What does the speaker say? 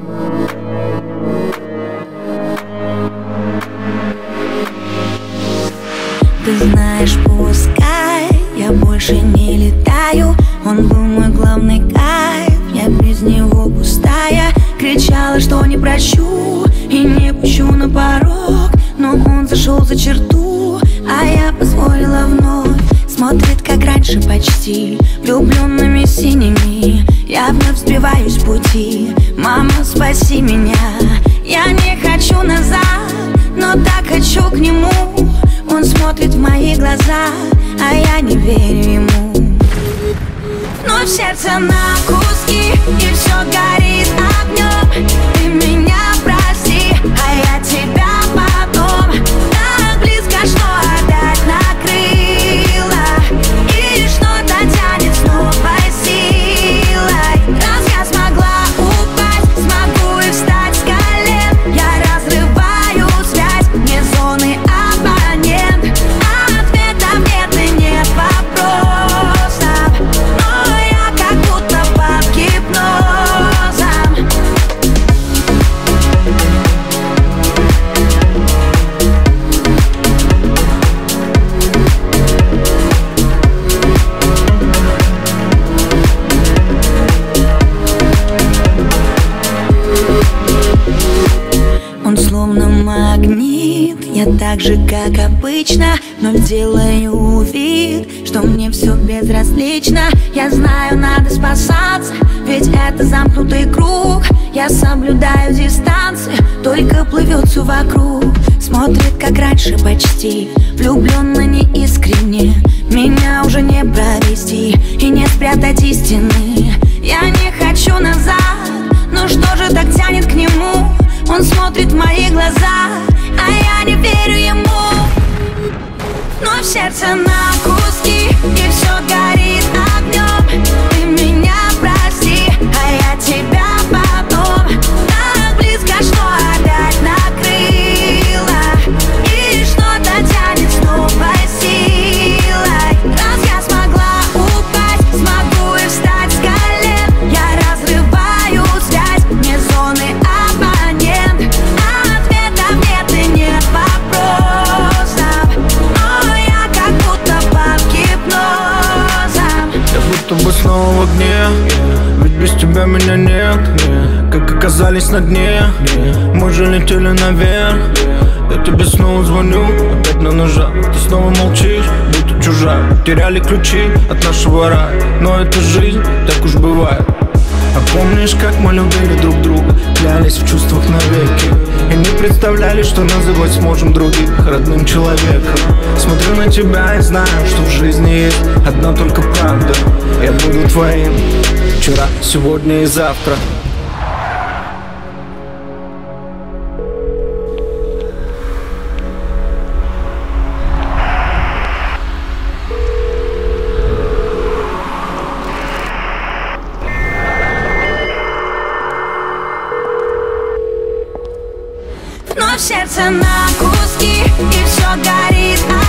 Ты знаешь, пускай я больше не летаю, он был мой главный кайф, я без него пустая. Кричала, что не прощу и не пущу на порог, но он зашел за черту, а я позволила вновь. Смотрит, как раньше почти, влюбленными синими. Я вновь сбиваюсь с пути. Мама, спаси меня. Я не хочу назад, но так хочу к нему. Он смотрит в мои глаза, а я не верю ему. Но в сердце на куски, и все горит огнем. Ты меня прости, а я тебя потом. Так близко, что опять накрыло, и что-то тянет с новой силой. Раз я смогла упасть, смогу и встать с колен. Я разрываю связь, мне зоны абонент. Ответов нет и нет вопросов, но я как будто под гипнозом. Он словно магнит, я так же, как обычно, но делаю вид, что мне все безразлично. Я знаю, надо спасаться, ведь это замкнутый круг. Я соблюдаю дистанцию, только плывет все вокруг. Смотрит, как раньше почти, влюбленно неискренне. Меня уже не провести и не спрятать истины. Я не хочу назад, но что же так тянет к нему? Он смотрит в мои глаза, а я не верю ему. Но в сердце на куски, и все горит огнем. Ты меня прости, а я тебя потом. Так близко, что опять накрыло, и что-то тянет с новой силой. Раз я смогла упасть, смогу и встать с колен. Я разрываю связь, мне зоны абонент. Ответов нет и нет вопросов, но я как будто под гипнозом. Я будто бы снова в огне, ведь без тебя меня нет. Как оказались на дне, мы же летели наверх. Я тебе снова звоню, опять на ножах. Ты снова молчишь, будто чужая. Теряли ключи от нашего рая, но это жизнь, так уж бывает. А помнишь, как мы любили друг друга, клялись в чувствах навеки, и не представляли, что называть сможем других родным человеком. Смотрю на тебя и знаю, что в жизни есть одна только правда. Я буду твоим вчера, сегодня и завтра. Но в сердце на куски, и все горит